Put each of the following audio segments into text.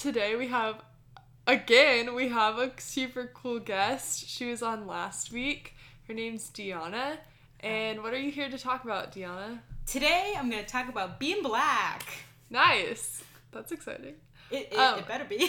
today we have a super cool guest. She was on last week. Her name's Deanna. And what are you here to talk about, Deanna? Today, I'm going to talk about being black. Nice. That's exciting. It better be.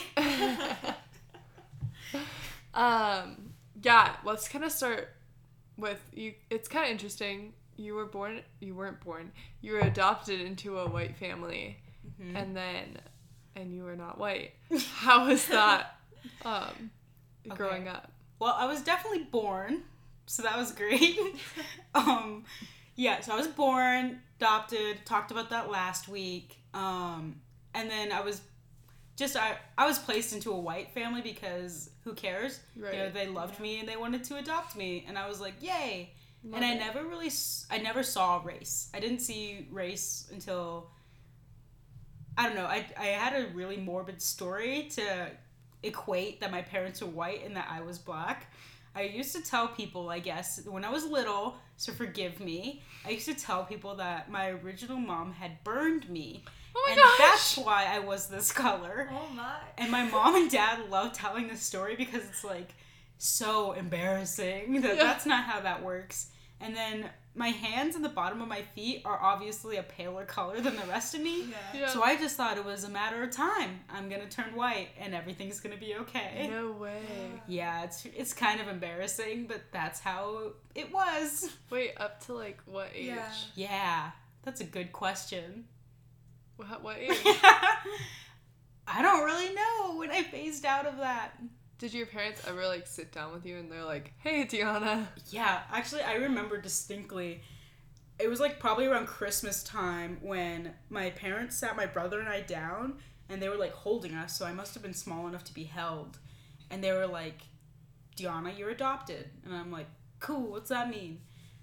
Yeah, let's kind of start with you. It's kind of interesting. You were adopted into a white family, and you were not white. How was that growing up? Well, I was definitely born, so that was great. So I was born, adopted, talked about that last week, and then I was placed into a white family because who cares? Right. You know, they loved me and they wanted to adopt me, and I was like, yay. And I never saw race. I didn't see race until, I don't know, I had a really morbid story to equate that my parents were white and that I was black. I used to tell people, I guess, when I was little, so forgive me, I used to tell people that my original mom had burned me. Oh my and gosh. That's why I was this color. Oh my. And my mom and dad love telling this story because it's like so embarrassing that that's not how that works. And then my hands and the bottom of my feet are obviously a paler color than the rest of me. Yeah. So I just thought it was a matter of time. I'm going to turn white and everything's going to be okay. No way. Yeah, it's kind of embarrassing, but that's how it was. Wait, up to like what age? Yeah, that's a good question. What age? I don't really know when I phased out of that. Did your parents ever like sit down with you and they're like, "Hey, Deanna"? Yeah, actually, I remember distinctly. It was like probably around Christmas time when my parents sat my brother and I down and they were like holding us, so I must have been small enough to be held. And they were like, "Deanna, you're adopted." And I'm like, "Cool, what's that mean?"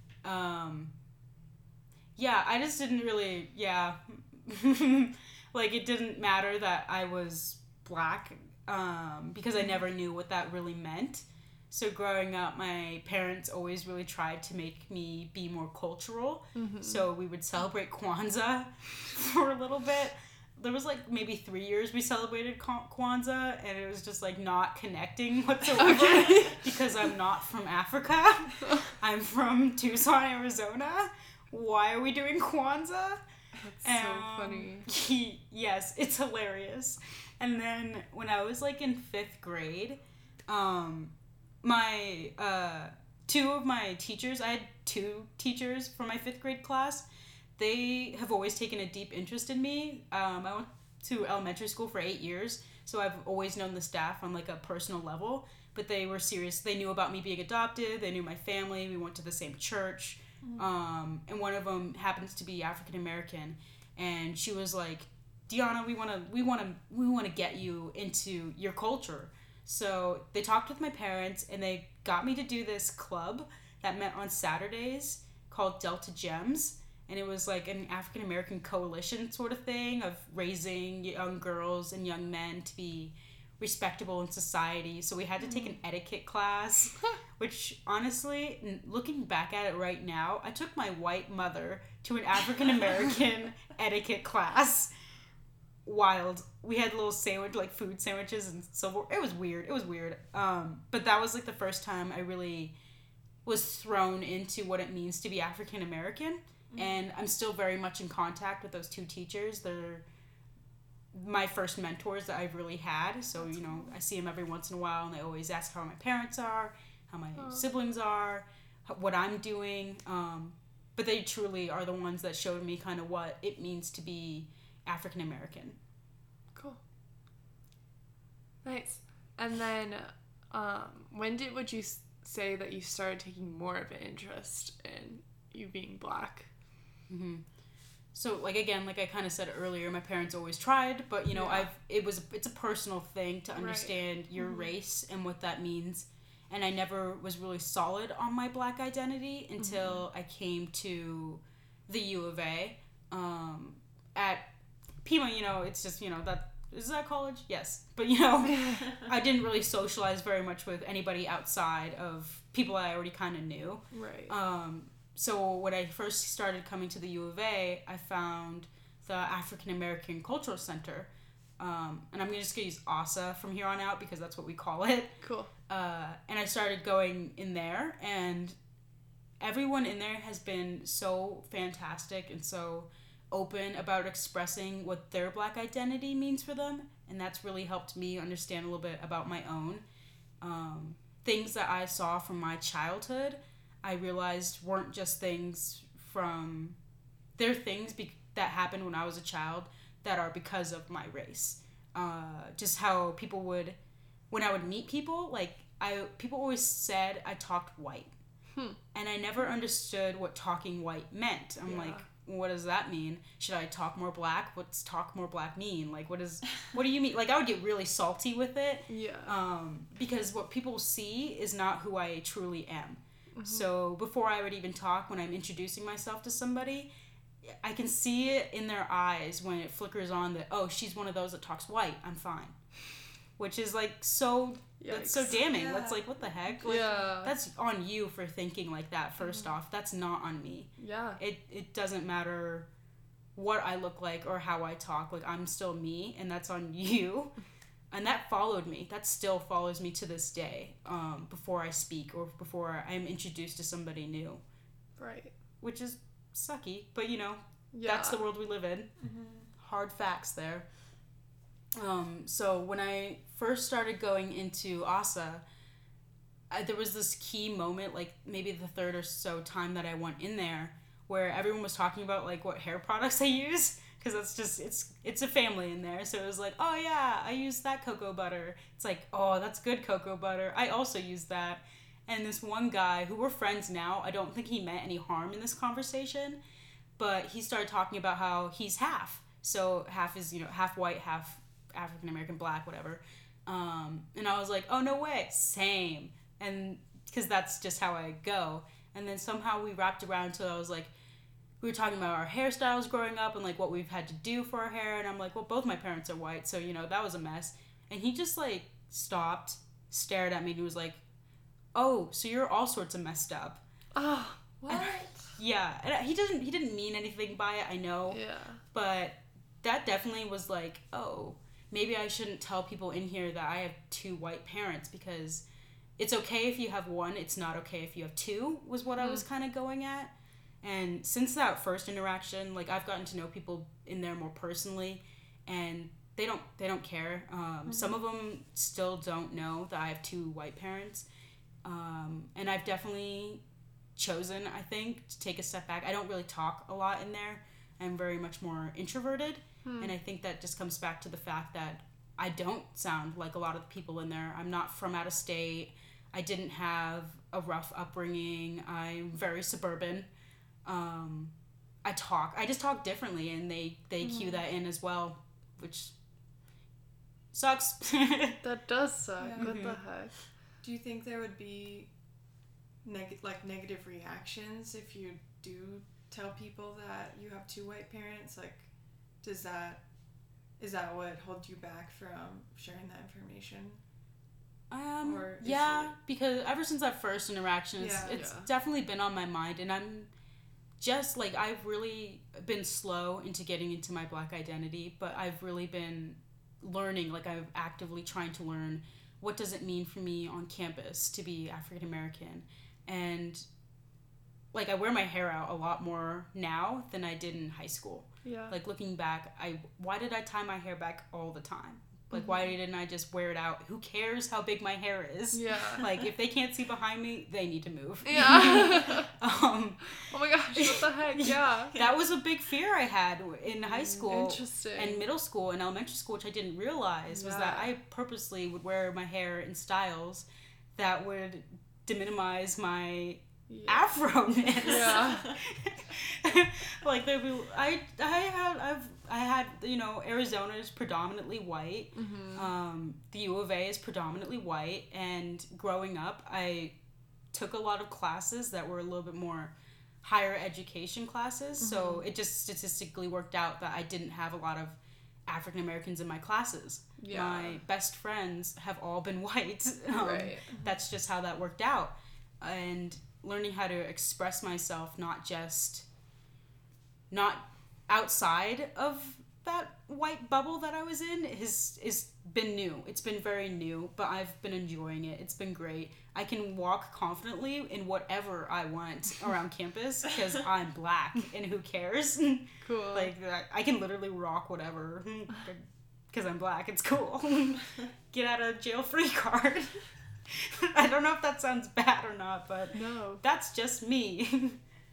Yeah, I just didn't really, like it didn't matter that I was black. Because I never knew what that really meant. So growing up, my parents always really tried to make me be more cultural. Mm-hmm. So we would celebrate Kwanzaa for a little bit. There was like maybe 3 years we celebrated Kwanzaa, and it was just like not connecting whatsoever because I'm not from Africa. I'm from Tucson, Arizona. Why are we doing Kwanzaa? That's so funny. Yes, it's hilarious. And then when I was like in 5th grade, my two of my teachers, I had 2 teachers for my 5th grade class. They have always taken a deep interest in me. I went to elementary school for 8 years, so I've always known the staff on like a personal level. But they were serious. They knew about me being adopted. They knew my family. We went to the same church. And one of them happens to be African American, and she was like, "Deanna, we want to get you into your culture." So they talked with my parents and they got me to do this club that met on Saturdays called Delta Gems, and it was like an African American coalition sort of thing of raising young girls and young men to be respectable in society. So we had to take an etiquette class, which honestly, looking back at it right now, I took my white mother to an African American etiquette class. Wild. We had little food sandwiches and silver. It was weird. But that was like the first time I really was thrown into what it means to be African American. And I'm still very much in contact with those 2 teachers. They're my first mentors that I've really had. So, you know, I see them every once in a while and they always ask how my parents are, how my siblings are, what I'm doing. But they truly are the ones that showed me kind of what it means to be African American. Cool. Nice. And then, would you say that you started taking more of an interest in you being black? Mm-hmm. So, like, again, like I kind of said earlier, my parents always tried, but, you know, it's a personal thing to understand your race and what that means. And I never was really solid on my black identity until I came to the U of A. At Pima, you know, it's just, you know, is that college? Yes. But, you know, I didn't really socialize very much with anybody outside of people I already kind of knew. Right. So when I first started coming to the U of A, I found the African American Cultural Center, and I'm just gonna use ASA from here on out because that's what we call it. Cool. And I started going in there, and everyone in there has been so fantastic and so open about expressing what their Black identity means for them, and that's really helped me understand a little bit about my own. Things that I saw from my childhood, I realized weren't just things from... They're things that happened when I was a child that are because of my race. Just how people would... When I would meet people, people always said I talked white. And I never understood what talking white meant. I'm like, what does that mean? Should I talk more Black? What's talk more Black mean? What do you mean? I would get really salty with it. Yeah. Because what people see is not who I truly am. So before I would even talk, when I'm introducing myself to somebody, I can see it in their eyes when it flickers on that, oh, she's one of those that talks white. I'm fine. Which is so... Yikes. That's so damning. Yeah. That's what the heck? That's on you for thinking like that, first off. That's not on me. Yeah. It doesn't matter what I look like or how I talk. I'm still me, and that's on you. And that followed me. That still follows me to this day, before I speak or before I'm introduced to somebody new. Right. Which is sucky, but that's the world we live in. Hard facts there. So when I first started going into ASA, there was this key moment, maybe the third or so time that I went in there, where everyone was talking about what hair products I use, because that's just it's a family in there. So it was oh yeah, I use that cocoa butter. It's oh, that's good cocoa butter. I also use that. And this one guy who we're friends now, I don't think he meant any harm in this conversation, but he started talking about how he's half. So half is half white, half African American, Black, whatever. And I was oh, no way, same. And because that's just how I go. And then somehow we wrapped around till I was we were talking about our hairstyles growing up and what we've had to do for our hair. And I'm well, both my parents are white, so that was a mess. And he just stopped, stared at me, and he was oh, so you're all sorts of messed up. Oh, what? Yeah, and he didn't mean anything by it, I know. Yeah. But that definitely was oh, maybe I shouldn't tell people in here that I have two white parents, because it's okay if you have one, it's not okay if you have two, was what I was kind of going at. And since that first interaction, I've gotten to know people in there more personally, and they don't care. Some of them still don't know that I have two white parents. And I've definitely chosen, I think, to take a step back. I don't really talk a lot in there. I'm very much more introverted. And I think that just comes back to the fact that I don't sound like a lot of the people in there. I'm not from out of state. I didn't have a rough upbringing. I'm very suburban. I just talk differently, and they cue that in as well, which sucks. That does suck. Yeah. What the heck? Do you think there would be negative reactions if you do tell people that you have two white parents? Is that what holds you back from sharing that information? Because ever since that first interaction, it's definitely been on my mind, and I'm just I've really been slow into getting into my Black identity, but I've really been learning, I'm actively trying to learn what does it mean for me on campus to be African American, and I wear my hair out a lot more now than I did in high school. Yeah. Looking back, why did I tie my hair back all the time? Why didn't I just wear it out? Who cares how big my hair is? Yeah. If they can't see behind me, they need to move. Yeah. Oh my gosh, what the heck? Yeah. That was a big fear I had in high school. Interesting. And middle school and elementary school, which I didn't realize, was that I purposely would wear my hair in styles that would deminimize my Afro-ness. Yeah. I had Arizona is predominantly white. The U of A is predominantly white, and growing up I took a lot of classes that were a little bit more higher education classes, so it just statistically worked out that I didn't have a lot of African Americans in my classes. My best friends have all been white. Right. That's just how that worked out. And learning how to express myself, not outside of that white bubble that I was in is been new. It's been very new, but I've been enjoying it. It's been great. I can walk confidently in whatever I want around campus because I'm black and who cares? Cool. Like, I can literally rock whatever because I'm black. It's cool. Get out of jail free card. I don't know if that sounds bad or not, but no. that's just me.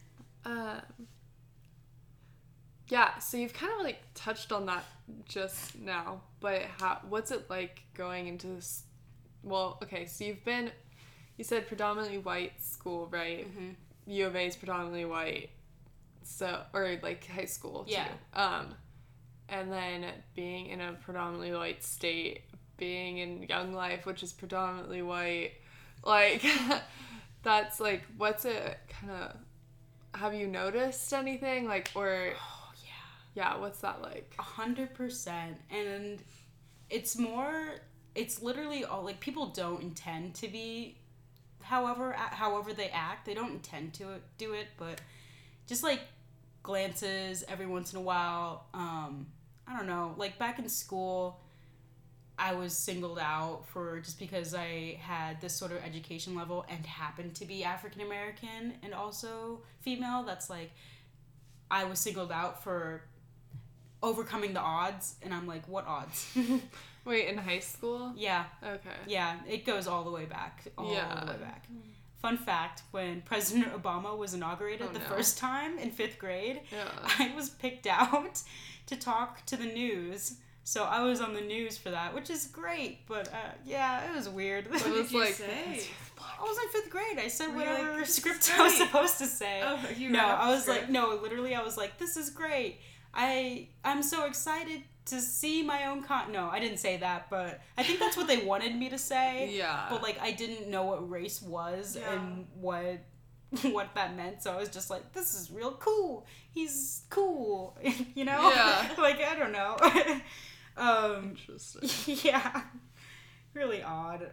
Yeah, so you've kind of like touched on that just now, but what's it like going into this? Well, okay, so you said predominantly white school, right? Mm-hmm. U of A is predominantly white, so, or like high school too. Yeah. And then being in a predominantly white state, being in Young Life, which is predominantly white, like, that's like, what's it kind of, have you noticed anything, like, or... Yeah, what's that like? 100%. And it's literally all, like, people don't intend to be however they act. They don't intend to do it, but just, like, glances every once in a while. I don't know. Like, back in school, I was singled out for just because I had this sort of education level and happened to be African American and also female. That's, like, I was singled out for overcoming the odds, and I'm like, what odds? Wait, in high school? Yeah. Okay. Yeah, it goes all the way back. All the way back. Fun fact, when President Obama was inaugurated first time in 5th grade, I was picked out to talk to the news. So I was on the news for that, which is great, but yeah, it was weird. What did you say? I was in 5th grade. I said whatever like, script I was supposed to say. Oh, I was like, literally I was like, this is great. I'm so excited to see my own No, I didn't say that, but I think that's what they wanted me to say. Yeah. But, like, I didn't know what race was and what that meant, so I was just like, this is real cool. He's cool, you know? Yeah. Like, I don't know. Interesting. Yeah. Really odd.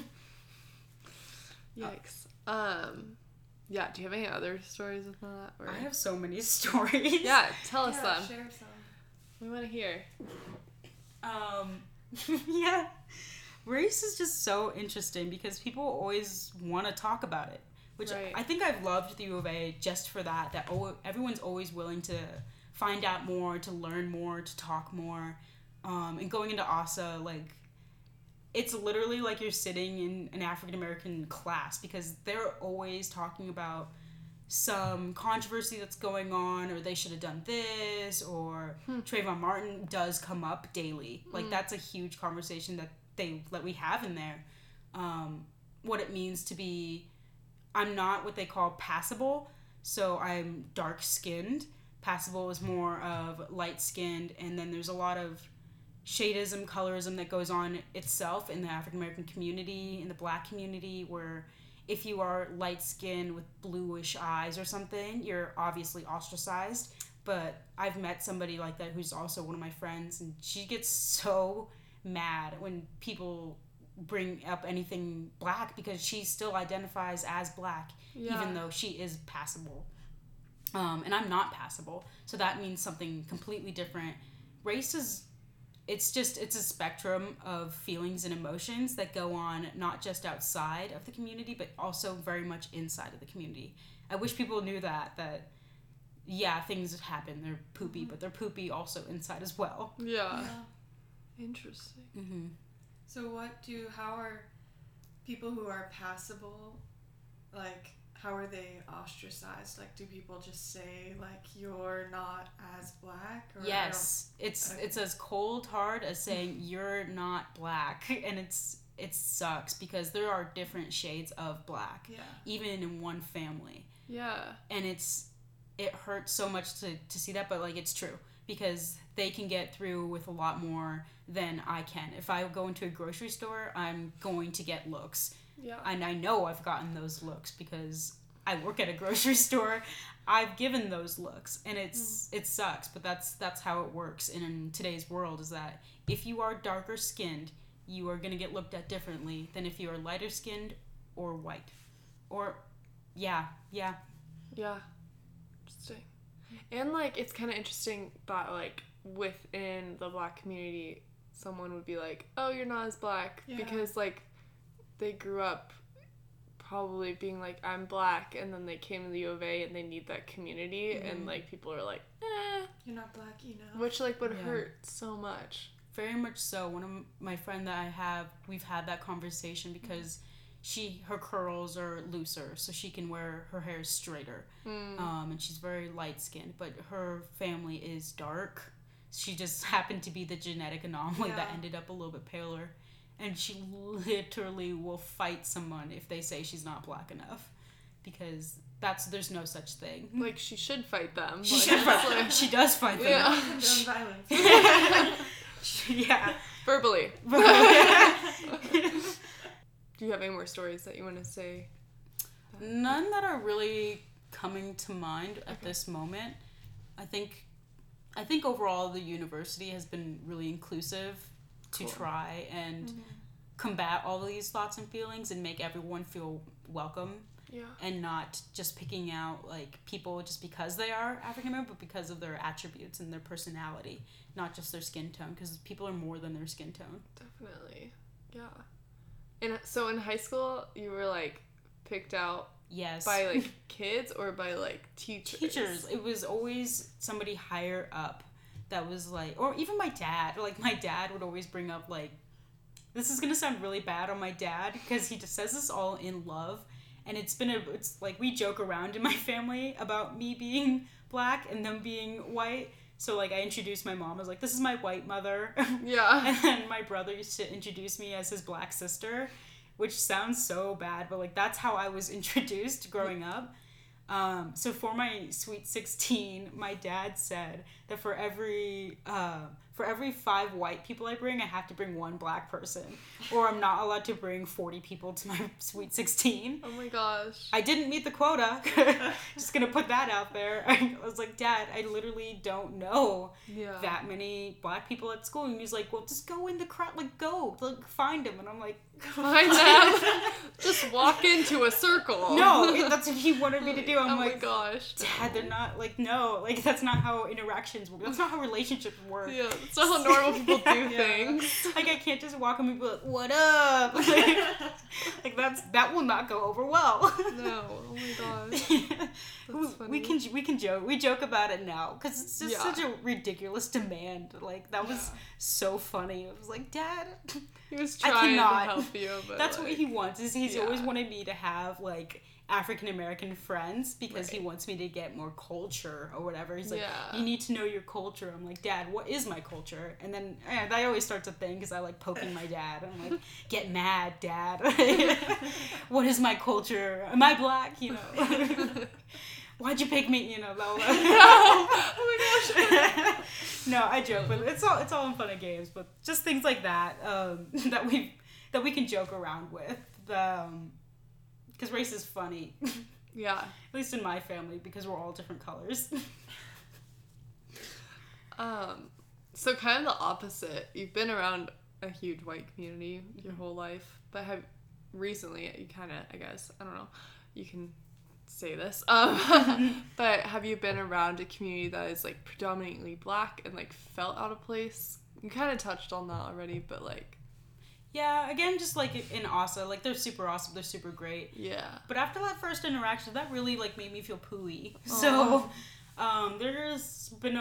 Yikes. Yeah, do you have any other stories with that? Or... I have so many stories. Yeah, tell us them. Share some. We want to hear. Yeah. Race is just so interesting because people always want to talk about it, which I think I've loved the U of A just for that everyone's always willing to find out more, to learn more, to talk more. And going into ASA, like, it's literally like you're sitting in an African American class because they're always talking about some controversy that's going on, or they should have done this, or Trayvon Martin does come up daily. Like, that's a huge conversation that we have in there. What it means to be, I'm not what they call passable, so I'm dark skinned. Passable is more of light skinned, and then there's a lot of shadeism, colorism that goes on itself in the African American community, in the Black community, where if you are light skinned with bluish eyes or something, you're obviously ostracized. But I've met somebody like that who's also one of my friends, and she gets so mad when people bring up anything Black because she still identifies as Black, even though she is passable. And I'm not passable, so that means something completely different. Race is it's a spectrum of feelings and emotions that go on not just outside of the community, but also very much inside of the community. I wish people knew that yeah, things happen, they're poopy, but they're poopy also inside as well. Yeah. Interesting. Mm-hmm. So how are people who are passable, like, how are they ostracized? Like, do people just say, like, you're not as Black? Or yes. It's as cold hard as saying you're not Black. And it sucks because there are different shades of Black. Yeah. Even in one family. Yeah. And it hurts so much to see that, but, like, it's true. Because they can get through with a lot more than I can. If I go into a grocery store, I'm going to get looks. Yeah. And I know I've gotten those looks because I work at a grocery store. I've given those looks, and it sucks, but that's how it works in today's world, is that if you are darker skinned, you are going to get looked at differently than if you are lighter skinned or white. Or yeah. Interesting. And, like, it's kind of interesting that, like, within the Black community, someone would be like, oh, you're not as Black, because, like, they grew up probably being like, I'm Black, and then they came to the U of A and they need that community, and, like, people are like, you're not Black, you know. which, like, would hurt so much. Very much so. One of my friend that I have, we've had that conversation because her curls are looser, so she can wear her hair straighter. And she's very light skinned, but her family is dark. She just happened to be the genetic anomaly that ended up a little bit paler. And she literally will fight someone if they say she's not Black enough, because there's no such thing. Like, she should fight them. She should fight them. She does fight them. Yeah. Gun violence. Yeah. Verbally. Do you have any more stories that you want to say? None that are really coming to mind at this moment. I think overall the university has been really inclusive to try and combat all of these thoughts and feelings and make everyone feel welcome. Yeah. And not just picking out, like, people just because they are African American, but because of their attributes and their personality, not just their skin tone, because people are more than their skin tone. Definitely. Yeah. And so in high school, you were, like, picked out by, like, kids or by, like, teachers? Teachers. It was always somebody higher up that was, like, or even my dad. Like, my dad would always bring up, like, this is going to sound really bad on my dad, because he just says this all in love. And it's like, we joke around in my family about me being Black and them being white. So, like, I introduced my mom as, like, this is my white mother. Yeah. And then my brother used to introduce me as his Black sister, which sounds so bad, but, like, that's how I was introduced growing up. So for my Sweet 16, my dad said that for every 5 white people I bring, I have to bring 1 Black person, or I'm not allowed to bring 40 people to my Sweet 16. Oh my gosh. I didn't meet the quota. Just gonna put that out there. I was like, Dad, I literally don't know that many Black people at school. And he's like, well, just go in the crowd, like, go, like, find them. And I'm like, find them? Just walk into a circle. No, that's what he wanted me to do. I'm like, oh my gosh. Dad, they're not, like, no, like, that's not how interactions work. That's not how relationships work. Yeah, that's not how normal people do things. Like, I can't just walk up and be like, what up? Like, that will not go over well. No, oh my gosh. That's funny. We can joke about it now, because it's just such a ridiculous demand. Like, that was so funny. It was like, Dad, he was trying to help you, but that's what he wants. Is he's always wanted me to have, like, African American friends, because he wants me to get more culture or whatever. He's like, you need to know your culture. I'm like, Dad, what is my culture? And then that always starts a thing, because I like poking my dad. I'm like, get mad, Dad. What is my culture? Am I Black? You know. Why'd you pick me? You know, blah, blah. Oh my gosh. No, I joke, but it's all in fun and games. But just things like that that we can joke around with. Because race is funny. Yeah. At least in my family, because we're all different colors. So kind of the opposite. You've been around a huge white community your whole life, but recently you kind of, I guess, I don't know, you can say this, but have you been around a community that is, like, predominantly Black and, like, felt out of place? You kind of touched on that already, but, like... Yeah, again, just, like, in ASA, like, they're super awesome, they're super great. Yeah. But after that first interaction, that really, like, made me feel pooey. So, there's been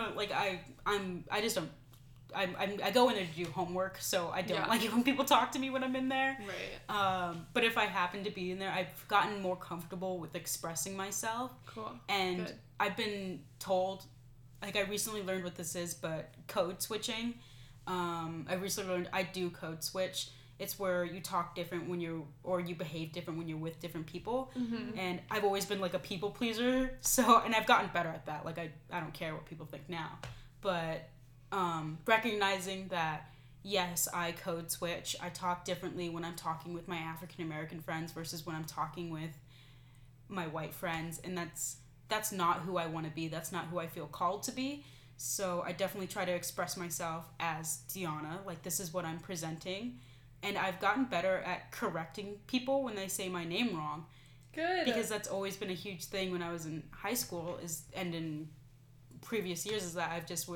I go in there to do homework, so I don't like it when people talk to me when I'm in there. Right. But if I happen to be in there, I've gotten more comfortable with expressing myself. Cool. And good. I've been told, like, I recently learned what this is, but code switching. I recently learned I do code switch. It's where you talk different you behave different when you're with different people. Mm-hmm. And I've always been, like, a people pleaser. So, and I've gotten better at that. Like, I don't care what people think now. But recognizing that, yes, I code switch. I talk differently when I'm talking with my African American friends versus when I'm talking with my white friends. And that's not who I want to be. That's not who I feel called to be. So I definitely try to express myself as Deanna. Like, this is what I'm presenting. And I've gotten better at correcting people when they say my name wrong. Good. Because that's always been a huge thing when I was in high school and in previous years, is that I just would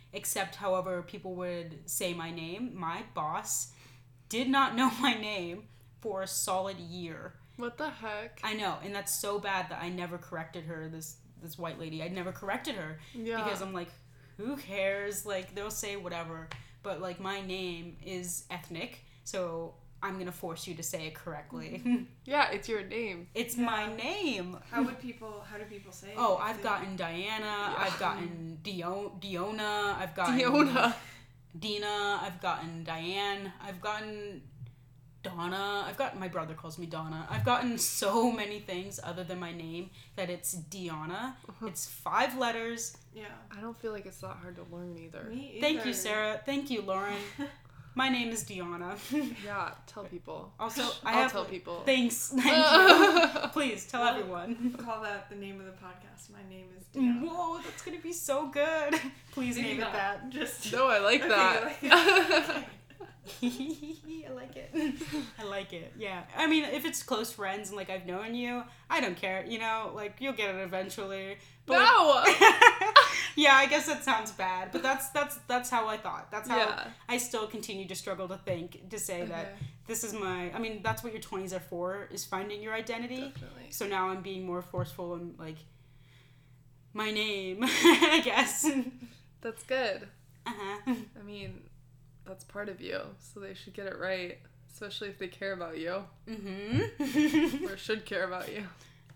except however people would say my name. My boss did not know my name for a solid year. What the heck? I know, and that's so bad that I never corrected her, this white lady. I never corrected her. Yeah. Because I'm like, who cares? Like, they'll say whatever. But, like, my name is ethnic, so I'm going to force you to say it correctly. Yeah, it's your name. It's my name. How do people say it? Oh, I've gotten Diana. I've gotten Diona. I've gotten... Diona. Dina. I've gotten Diane. I've gotten... Donna. My brother calls me Donna. I've gotten so many things other than my name that it's Deanna. It's 5 letters. Yeah. I don't feel like it's that hard to learn either. Me either. Thank you, Sarah. Thank you, Lauren. My name is Deanna. Yeah, tell people. Also, I'll tell people. Thanks. Thank you. Please tell everyone. Call that the name of the podcast. My name is Deanna. Whoa, that's gonna be so good. Please name it that. Just No, I like that. I like it. I like it. Yeah. I mean, if it's close friends and like I've known you, I don't care. You know, like you'll get it eventually. But, No. yeah, I guess that sounds bad, but that's how I thought. That's how Yeah. I still continue to struggle to say that this is my. I mean, that's what your 20s are for, is finding your identity. Definitely. So now I'm being more forceful and like my name, I guess. That's good. Uh-huh. I mean, that's part of you, so they should get it right, especially if they care about you. Mm-hmm. Or should care about you.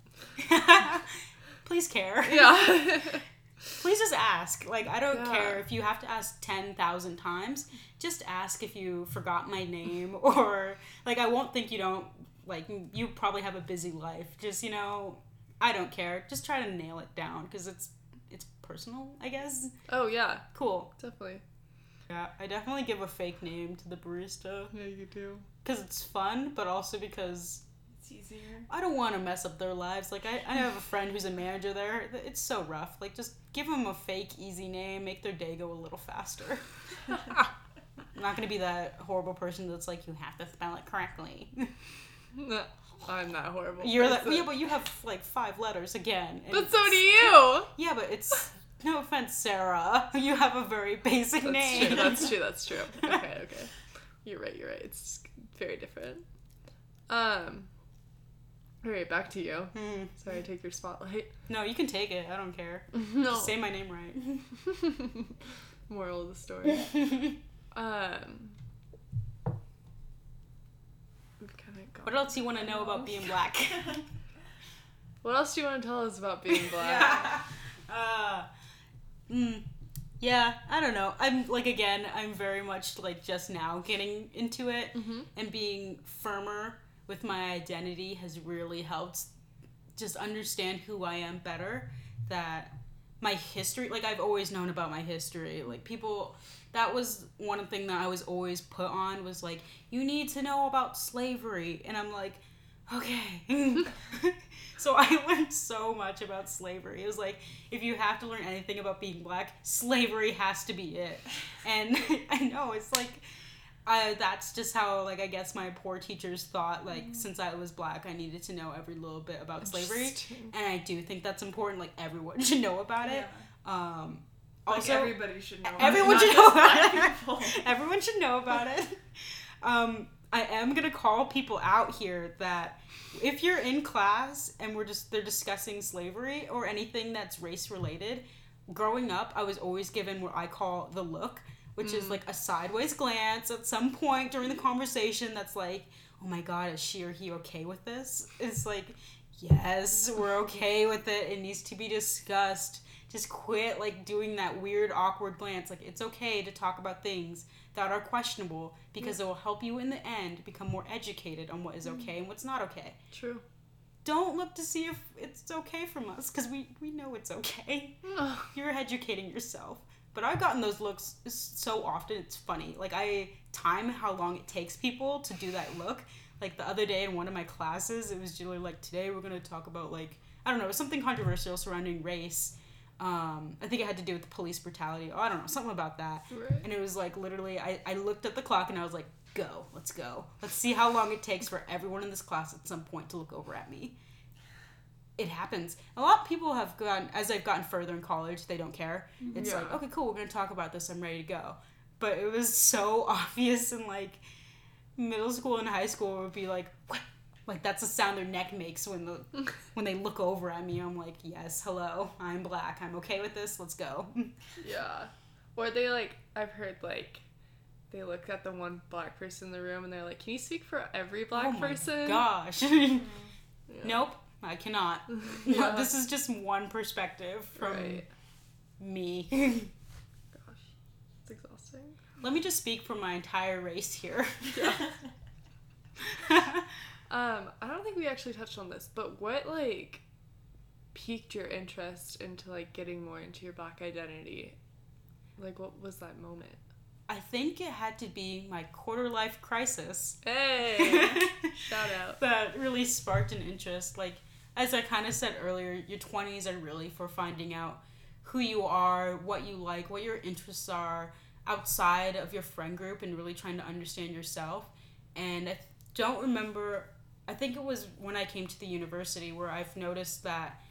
Please care. Yeah. Please just ask. Like, I don't Yeah. care if you have to ask 10,000 times. Just ask if you forgot my name, or like I won't think you don't. Like, you probably have a busy life. Just, you know, I don't care. Just try to nail it down because it's personal, I guess. Oh, yeah. Cool. Definitely. Yeah, I definitely give a fake name to the barista Yeah, you do. because it's fun, but also because It's easier. I don't want to mess up their lives. Like, I have a friend who's a manager there. It's so rough. Like, just give them a fake, easy name. Make their day go a little faster. I'm not going to be that horrible person that's like, you have to spell it correctly. No, I'm not horrible. You're like, person. yeah, but you have, like, 5 letters again. and But so do it's- you. Yeah, but it's... No offense, Sarah. You have a very basic name. That's true. Okay. You're right. It's very different. Alright, back to you. Sorry, I take your spotlight. No, you can take it. I don't care. No. Just say my name right. Moral of the story. We've kinda gone. What else do you want to know about being black? What else do you want to tell us about being black? Yeah, I don't know. I'm like, again, I'm very much like just now getting into it, and being firmer with my identity has really helped just understand who I am better. That my history, like, I've always known about my history. Like, people, that was one thing that I was always put on, was like, you need to know about slavery. And I'm like, okay. So I learned so much about slavery. It was like, if you have to learn anything about being black, slavery has to be it. And I know, it's like, that's just how, like, I guess my poor teachers thought, like, since I was black, I needed to know every little bit about slavery. And I do think that's important. Like, everyone should know about it. Also, everybody should know. everyone should know about it. Everyone should know about it. I am gonna call people out here that if you're in class and they're discussing slavery or anything that's race related, growing up I was always given what I call the look, which is like a sideways glance at some point during the conversation that's like, oh my god, is she or he okay with this? It's like, yes, we're okay with it. It needs to be discussed. Just quit like doing that weird awkward glance. Like, it's okay to talk about things that are questionable because it will help you in the end become more educated on what is okay and what's not okay. True. Don't look to see if it's okay from us because we know it's okay. You're educating yourself. But I've gotten those looks so often, it's funny. Like, I time how long it takes people to do that look. Like, the other day in one of my classes, it was generally like, today we're going to talk about, like, I don't know, something controversial surrounding race. I think it had to do with police brutality. Oh, I don't know, something about that. Right. And it was like, literally, I looked at the clock and I was like, let's go. Let's see how long it takes for everyone in this class at some point to look over at me. it happens. A lot of people have gotten, as I've gotten further in college, they don't care. It's Yeah. like, okay, cool, we're going to talk about this. I'm ready to go. But it was so obvious in, like, middle school and high school. It would be like, what? Like, that's the sound their neck makes when they look over at me. I'm like, yes, hello, I'm black. I'm okay with this. Let's go. Yeah. Or they, like, I've heard, like, they look at the one black person in the room and they're like, can you speak for every black Oh my person? gosh. Yeah. Nope, I cannot. Yeah. This is just one perspective from Right. me. Gosh. It's exhausting. Let me just speak for my entire race here. Yeah. I don't think we actually touched on this, but what, like, piqued your interest into, like, getting more into your black identity? Like, what was that moment? I think it had to be my quarter-life crisis. Hey! Shout out. That really sparked an interest. Like, as I kind of said earlier, your 20s are really for finding out who you are, what you like, what your interests are outside of your friend group, and really trying to understand yourself. And I don't remember, I think it was when I came to the university where I've noticed that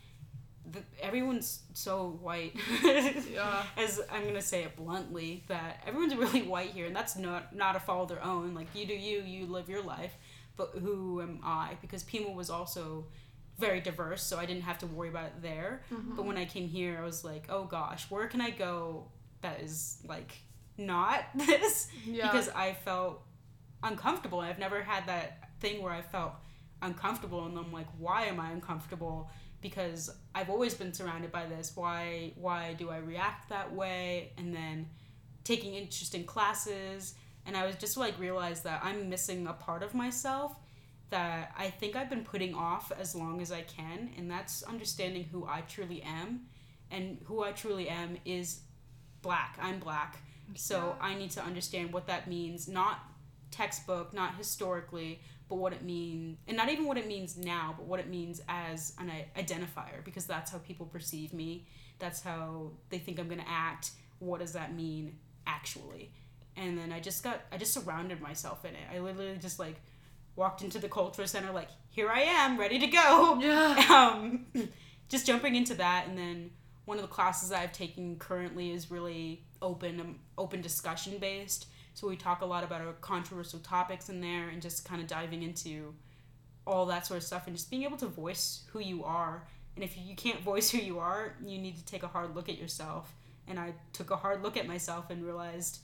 everyone's so white. Yeah. As I'm gonna say it bluntly, that everyone's really white here, and that's not a fault of their own. Like, you do you live your life, but who am I? Because Pima was also very diverse, so I didn't have to worry about it there. Mm-hmm. But when I came here, I was like, oh gosh, where can I go that is like not this? Yeah. Because I felt uncomfortable. I've never had that thing where I felt uncomfortable, and I'm like, why am I uncomfortable? Because I've always been surrounded by this. Why do I react that way? And then taking interest in classes, and I was just like realized that I'm missing a part of myself that I think I've been putting off as long as I can, and that's understanding who I truly am. And who I truly am is black. I'm black. So I need to understand what that means, not textbook, not historically, but what it means, and not even what it means now, but what it means as an identifier, because that's how people perceive me. That's how they think I'm going to act. What does that mean actually? And then I just surrounded myself in it. I literally just like walked into the cultural center like, here I am, ready to go. Yeah. Just jumping into that. And then one of the classes that I've taken currently is really open discussion based. So we talk a lot about our controversial topics in there, and just kind of diving into all that sort of stuff, and just being able to voice who you are. And if you can't voice who you are, you need to take a hard look at yourself. And I took a hard look at myself and realized,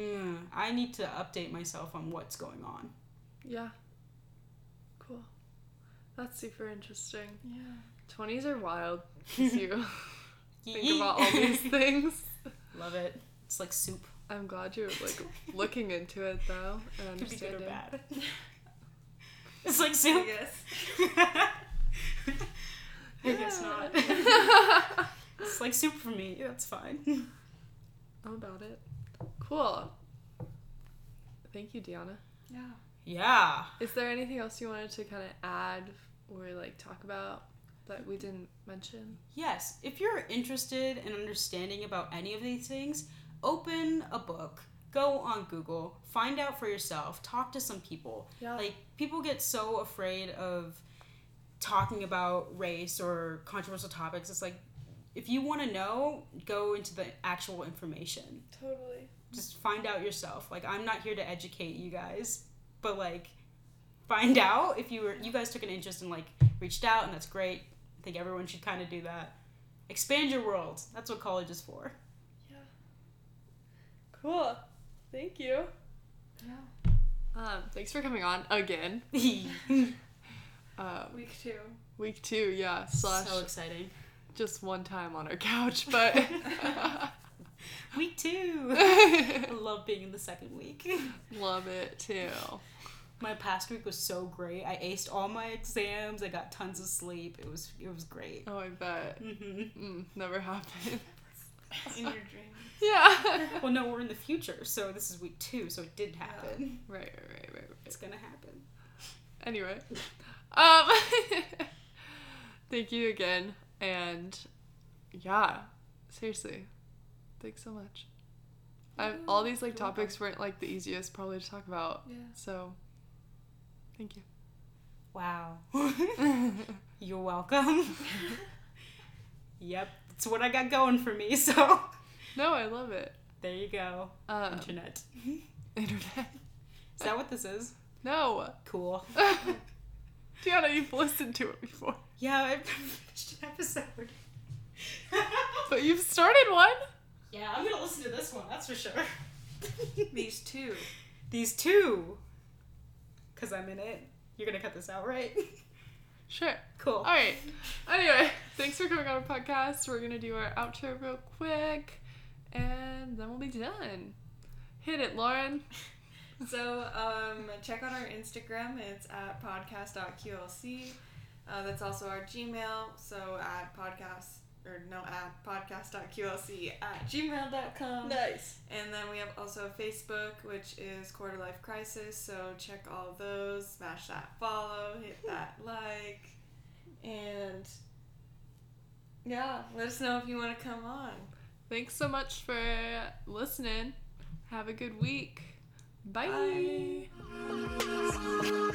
I need to update myself on what's going on. Yeah. Cool. That's super interesting. Yeah. 20s are wild because you think about all these things. Love it. It's like soup. I'm glad you're like looking into it though and Could be good or understanding. bad. It's like soup. I I guess not. It's like soup for me. That's fine. I'm about it. Cool. Thank you, Deanna. Yeah. Yeah. Is there anything else you wanted to kind of add or like talk about that we didn't mention? Yes. If you're interested in understanding about any of these things, open a book, go on Google, find out for yourself, talk to some people. Yeah. Like, people get so afraid of talking about race or controversial topics. It's like, if you want to know, go into the actual information. Totally. Just find out yourself. Like, I'm not here to educate you guys, but like, find out. If you guys took an interest and like reached out, and that's great. I think everyone should kind of do that. Expand your world. That's what college is for. Cool. Thank you. Yeah. Thanks for coming on again. Week 2. Week 2, yeah. Slash So exciting. just one time on our couch, but Week 2. I love being in the second week. love it too. My past week was so great. I aced all my exams. I got tons of sleep. It was great. Oh, I bet. Never happened. In your dreams. Yeah. Well, no, we're in the future, so this is week 2, so it did happen. Right. It's gonna happen. Anyway, thank you again, and yeah, seriously, thanks so much. All these like You're topics weren't like the easiest probably to talk about, Yeah. so thank you. Wow. You're welcome. Yep, it's what I got going for me, so. No, I love it. There you go. Internet. Internet. Is that what this is? No. Cool. Tiana, you've listened to it before. Yeah, I've never finished an episode. But you've started one? Yeah, I'm gonna listen to this one, that's for sure. These two. These two. Because I'm in it. You're gonna cut this out, right? Sure. Cool. Alright. Anyway, thanks for coming on our podcast. We're gonna do our outro real quick, and then we'll be done. Hit it, Lauren. So, check out our Instagram. It's at podcast.qlc. That's also our Gmail. So, at podcast.qlc@gmail.com. Nice. And then we have also Facebook, which is Quarter Life Crisis. So, check all of those. Smash that follow. Hit that like. And, yeah, let us know if you want to come on. Thanks so much for listening. Have a good week. Bye. Bye.